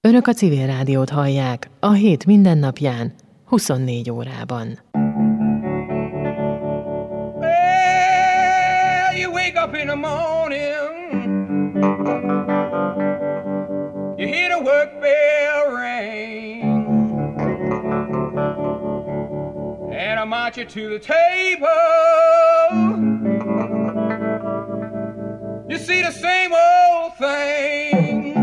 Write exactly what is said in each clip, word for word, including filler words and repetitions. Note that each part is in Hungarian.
Önök a Civil Rádiót hallják, a hét mindennapján, huszonnégy órában. Well, you wake up in the morning, you hear the work bell ring, and I march you to the table. You see the same old thing.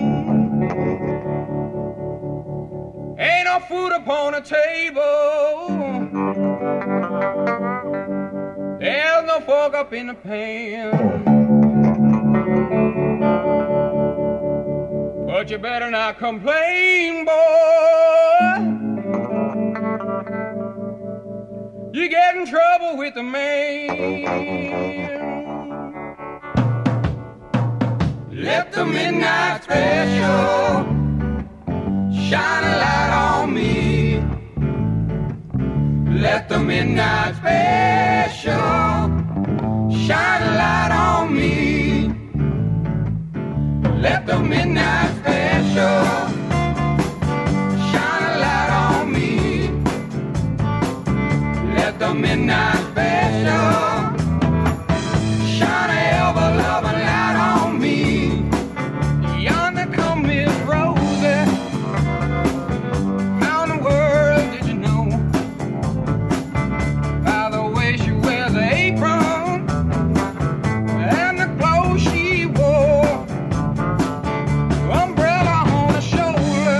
Ain't no food upon the table. There's no fork up in the pan. But you better not complain, boy. You get in trouble with the man. Let the midnight special shine a light on me. Let the midnight special shine a light on me. Let the midnight special shine a light on me. Let the midnight special shine a ever-loving light on me. Yonder come Miss Rosie. How in the world did you know? By the way she wears the apron and the clothes she wore. Umbrella on her shoulder,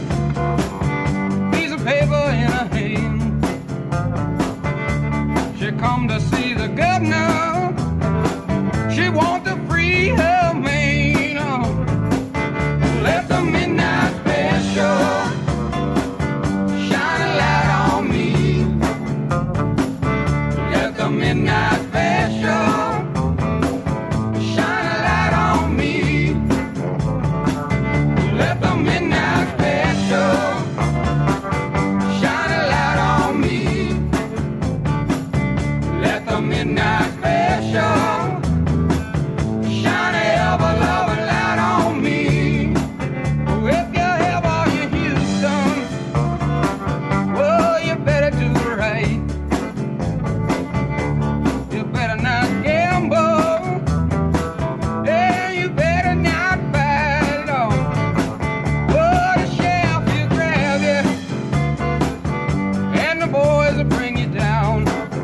piece of paper in her hand. She come to see the governor. She want to free her man. Oh, let the midnight special shine a light on me. Let the midnight special shine a light on me. Let the midnight special shine a light on me. Let the midnight special shine a ever-loving light on me. If you ever you Houston, well, you better do right. You better not gamble, and you better not fight it on. Oh, the sheriff will grab you, and the boys will bring you down.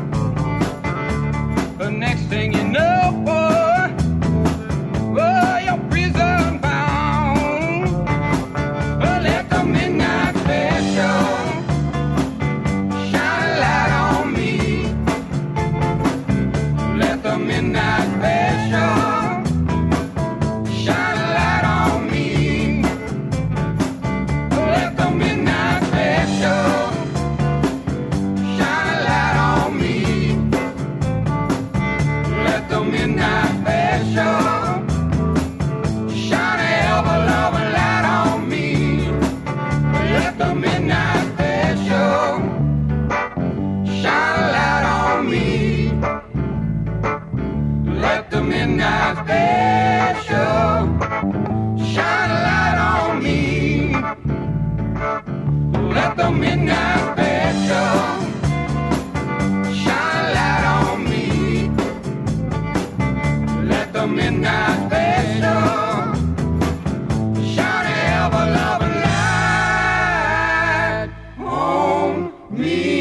The next thing you know, boy, oh, you're prison bound. Oh, let the midnight special shine a light on me. Let the midnight special shine a light on me. Let the midnight special shine a light on me. Let the midnight special shine a ever-loving light on me. Let the midnight special shine a light on me. Let the midnight special shine a light on me. Let the midnight special shine a light on me. Let the midnight special shine a ever-loving light on me.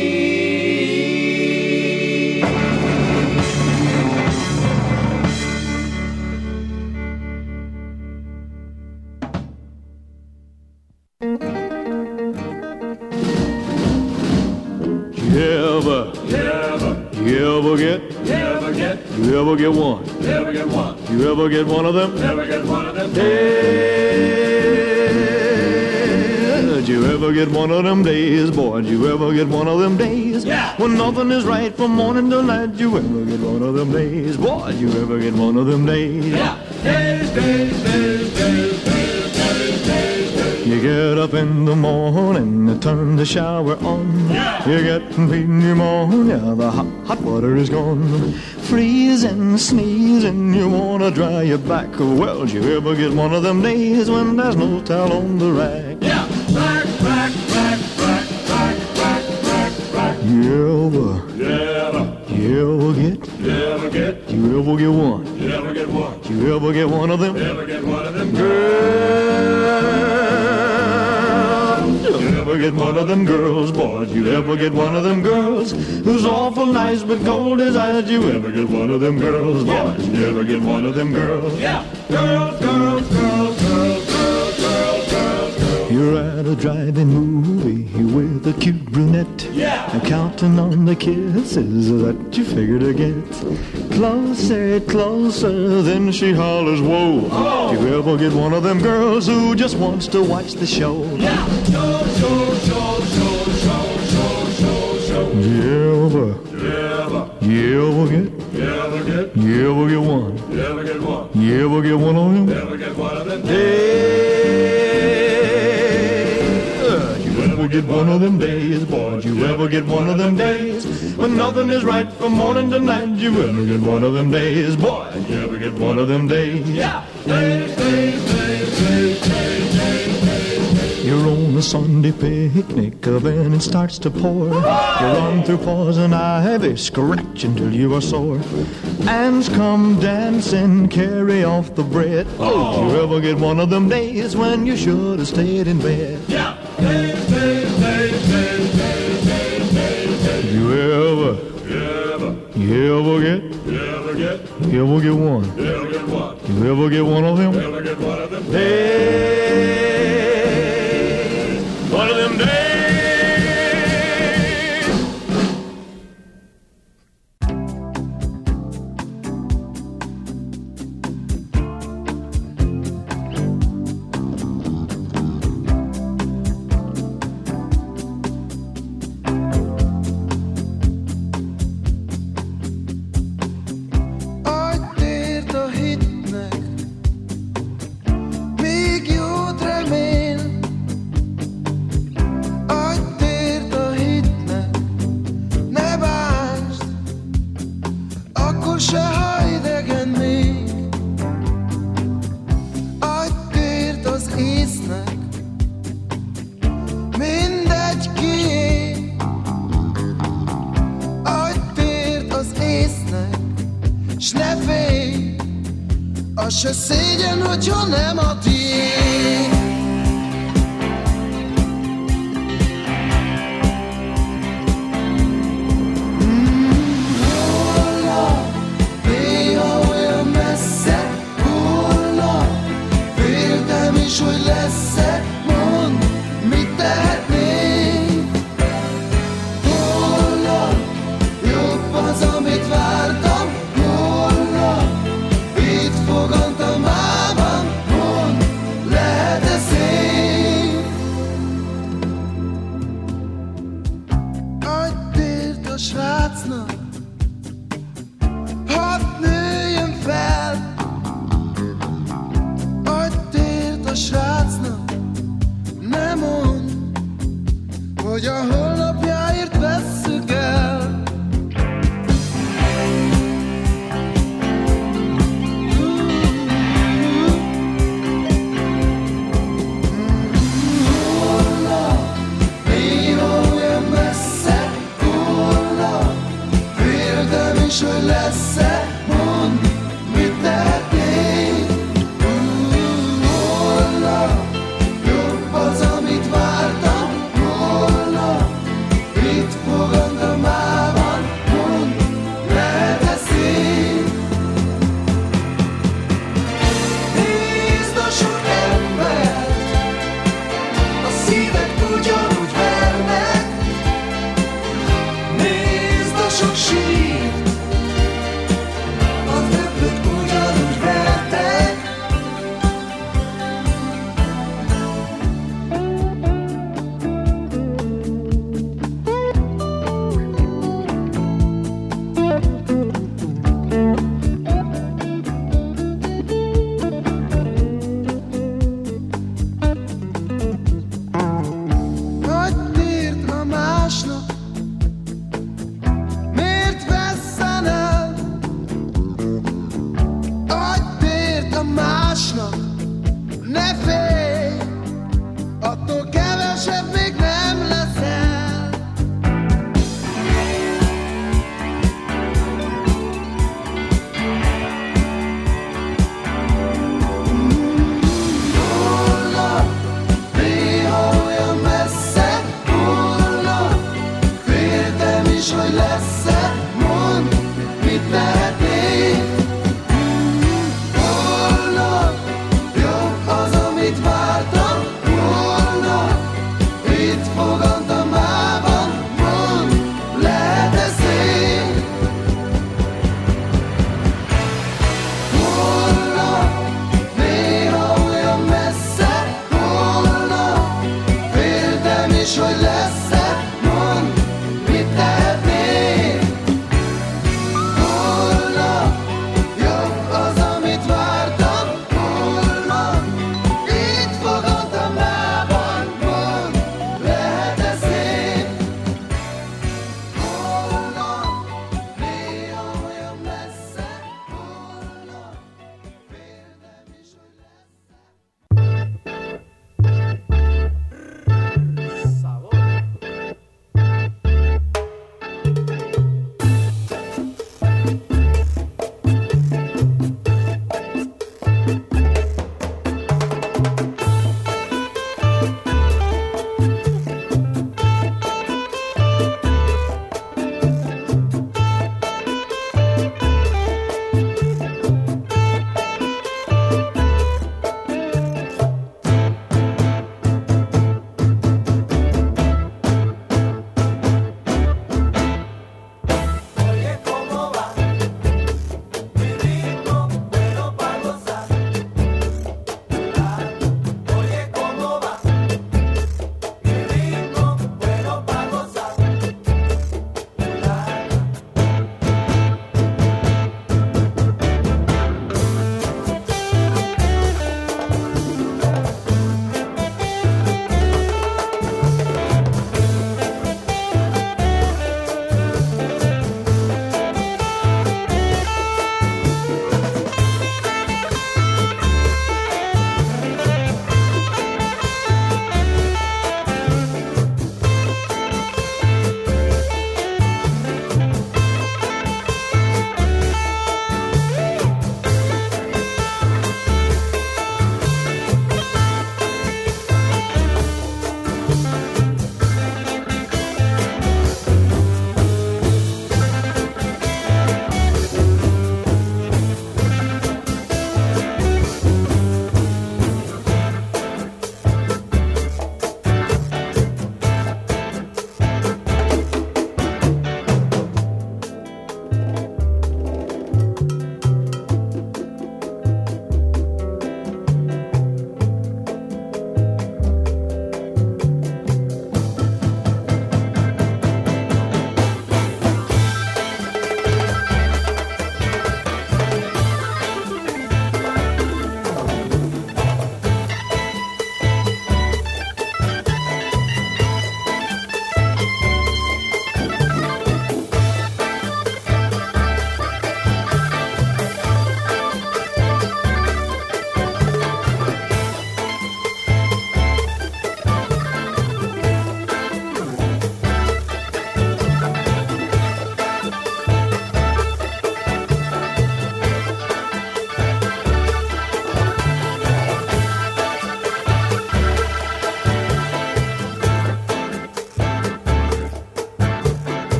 You ever, You ever, you ever get, you ever get, you ever get one? you ever get one, You ever get one of them? you ever get one of them Did you ever get one of them days, boy? Did you ever get one of them days? Yeah. When nothing is right from morning till night. Did you ever get one of them days, boy? Did you ever get one of them days? Yeah. Days, days, days, days, days, days, days, days. You get up in the morning and turn the shower on. Yeah. You get pneumonia, the hot, hot water is gone. Freezing, sneezing, you wanna dry your back. Well, did you ever get one of them days when there's no towel on the rack? Yeah. Back, back, back, back, back, back, back, back. You ever, Never, you ever get, never get, you ever get one? never get one. You ever get one of them? Never get one of them. You ever get one of them girls, boy? You ever get one of them girls who's awful nice but cold as ice? You ever get one of them girls, boy? You ever get one of them girls? Yeah. Girls, girls, girls, girls, girls, girls, girls, girls. You're at a drive-in movie with a cute brunette. Yeah. And counting on the kisses that you figure to get. Closer, closer, then she hollers, whoa. Oh. You ever get one of them girls who just wants to watch the show? Yeah. Show, show, show, show, show, show, show, show. You ever, Never, you ever get, never get, you ever get one? never get one. You ever get one of them? Never get one of them. You ever get one of them days, boy? You ever get one of them days when nothing is right from morning to night? You ever get one of them days, boy? You ever get one of them days? Yeah. Days, days, days, days, days, days, days. You're on a Sunday picnic, then it starts to pour. You run through poison ivy, scratching till you are sore. Ants come dancing, carry off the bread. Oh, you ever get one of them days when you should have stayed in bed? Yeah. Days, days, days, days, days, days, days, days. You ever, Never, you ever get, never get, you ever get one? never get one. You ever get one of them? Never get one of them. Days, one of them days. Adj tért a hitnek, még jót remél. Adj tért a hitnek, ne bántsd, akkor se, ha idegen még. Adj tért az észnek, mindegy kié. Adj tért az észnek, s ne félj, az se szégyen, hogyha nem a tiéd. Holnap, néha olyan messze, holnap, féltem is, hogy lesz-e, mondd, mit tehetnénk. Holnap, jobb az, amit vártam, holnap, itt fogantam mában, mondd, lehet-e szép? Adj tért a srácnak, hadd nőjön fel. Adj tért a srácnak, ne mondd, hogy a holnapjáért vesszük el. Holnap, néha olyan messze, holnap, féltem is, hogy lesz-e, mondd, mit tehetnénk. Holnap, jobb az, amit vártam, holnap, itt fogantam mában, mondd, lehet-e szép? Nézd a sok embert, a szívek ugyanúgy vernek. Nézd a sok sírt,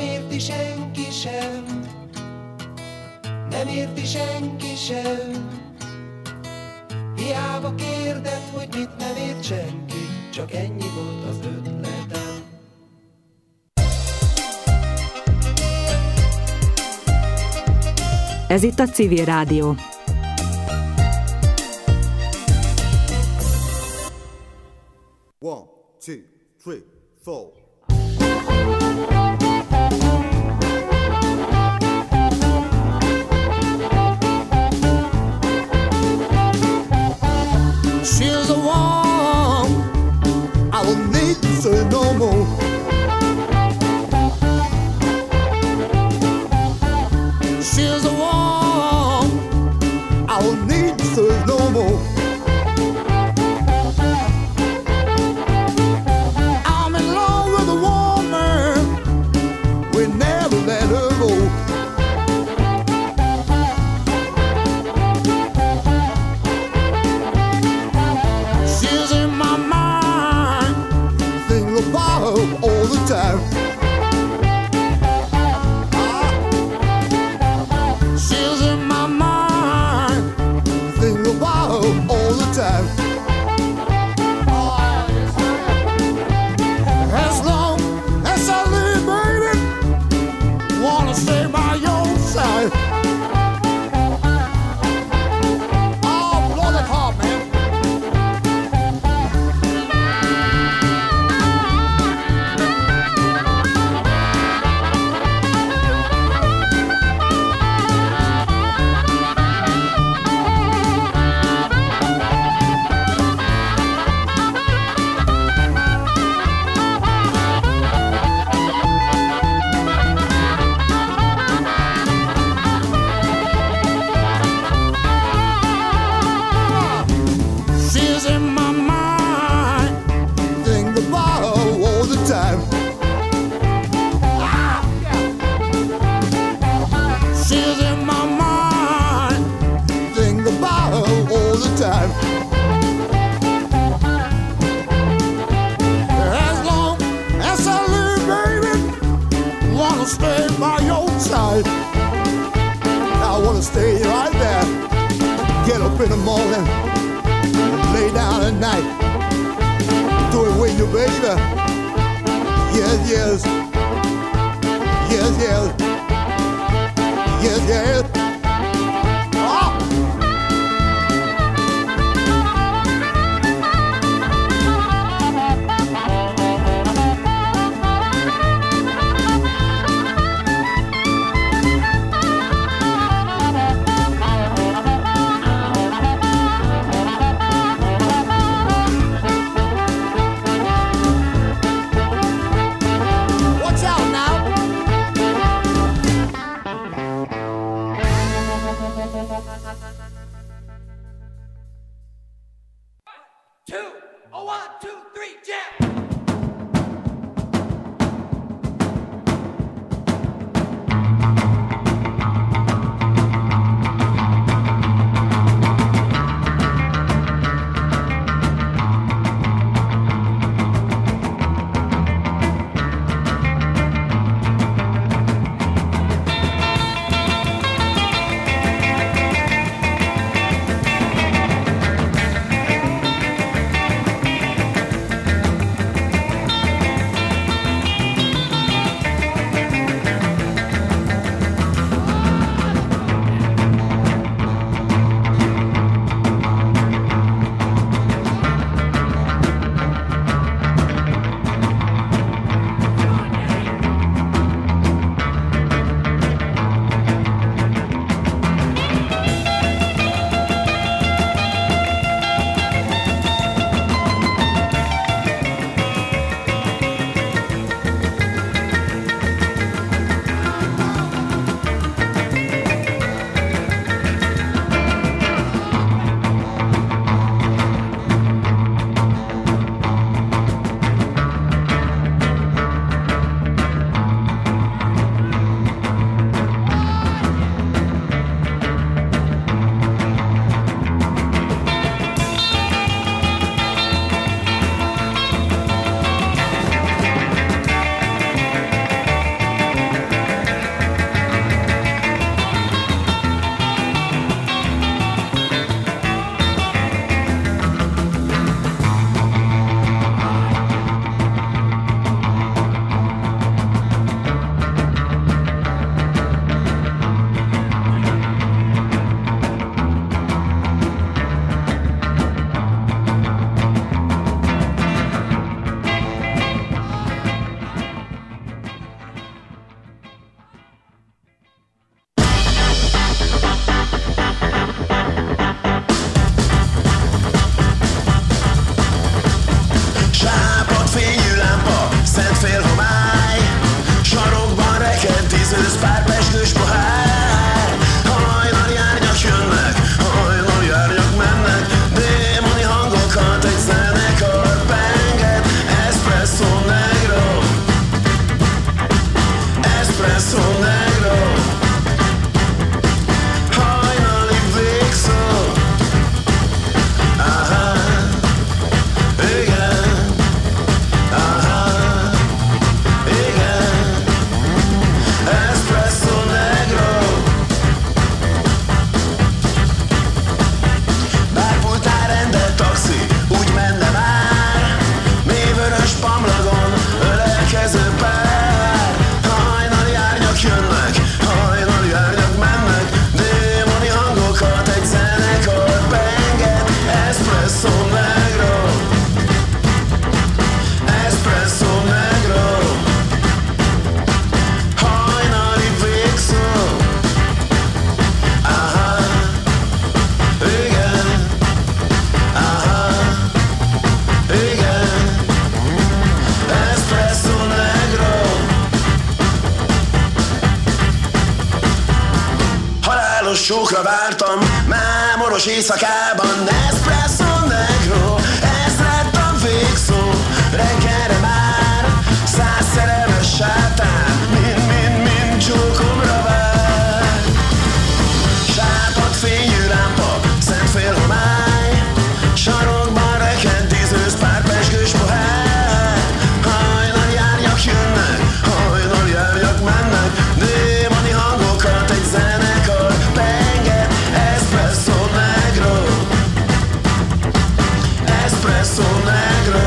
érti senki sem, nem érti senki sem. Hiába kérded, hogy mit nem ért senki, csak ennyi volt az ötletem. Ez itt a Civil Rádió. One, two, three, four. She's the one I will need to say no more. She's the one I will need to say no more. I'm in love with a woman, we never let her go. She's in my mind, think about her all the time. Ah. She's in my mind, think about her all the time. As long as I live, baby, wanna stay by your side. Oh, blow that heart, man. She's in my mind, think about her all the time. Ah, yeah. She's in my mind, think about her all the time. As long as I live, baby, wanna stay by your side. I wanna stay right there, get up in the morning, lay down at night, do it with you, baby. Yes, yes, yes, yes, yes, yes. Ah. Watch out now. pár pezsgős pohár. Hajnali árnyak jönnek, hajnali árnyak mennek, démoni hangokat egy zenekar penget. Espresso negro, espresso negro, hajnali végszó. Aha, igen, aha, igen, espresso negro. Bárpultán rendelt taxi, úgy menne már, mély vörös pamlagon ölelkező pár. Hajnali árnyak jönnek, hajnali árnyak mennek, démoni hangokat egy zenekar penget. Espresso negro, espresso negro, hajnali végszó. Aha, igen, aha, igen, espresso negro. Halálos csókra vártam, mámoros éjszakában. Espresso negro, ez lett a végszó. Reggelre már száz szerelmes sátán, mind-mind-mind csókomra vár. Sápadt fényű lámpa, szent félhomály, sarokban rekent tízőz pár pezsgős pohár. Hajnali árnyak jönnek, hajnali árnyak mennek, démoni hangokat egy zenekar penget. Espresso negro, espresso negro,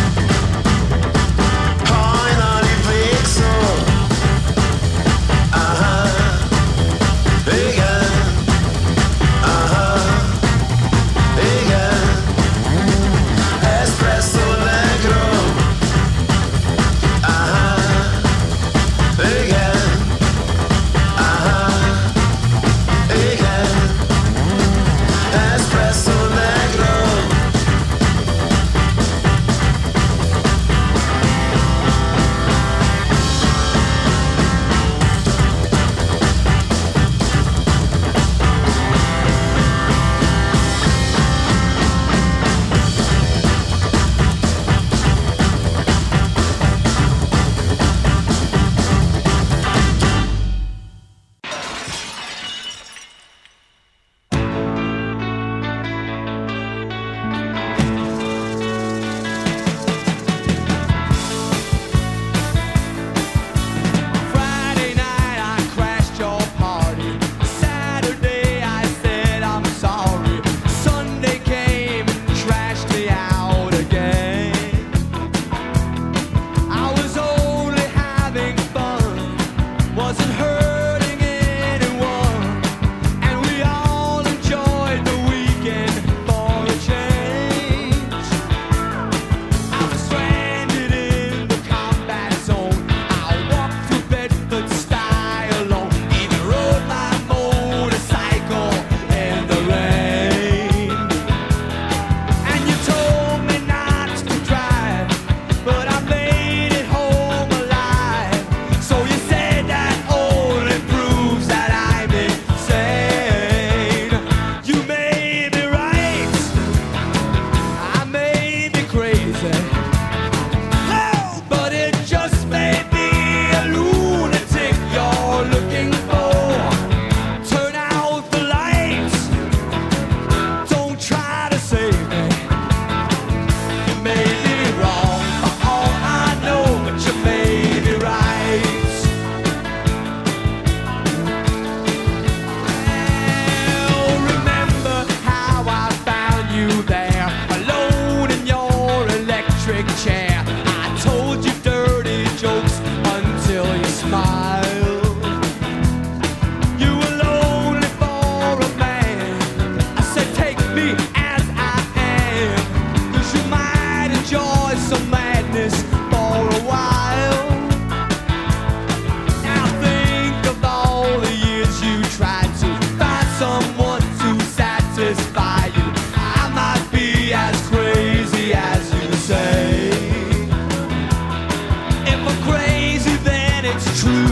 hajnali végszó. Aha, igen, aha, igen, espresso negro. Aha, igen, aha, igen, espresso negro. Friday night I crashed your party. Saturday I said I'm sorry. Sunday came and trashed me out again. I was only having fun, wasn't hurting anyone, and we all enjoyed the weekend for a change. I was stranded in the combat zone. I walked through Bedford style alone, even rode my motorcycle in the rain. And you told me not to drive, but I made it home alive. So you said that only proves that I'm insane. You may be right, I may be crazy. Oh, but it just may be a lunatic you're looking for. Turn out the lights, don't try to save me. You may be wrong for all I know, but you may be right. Well, remember how I found you there, alone in your electric chair. I told you dirty jokes until you smiled. You were lonely for a man. I said take me as I am, 'cause you might enjoy some madness for a while. Now think of all the years you tried to find someone to satisfy you. I might be as crazy as you say. If I'm crazy, then it's true.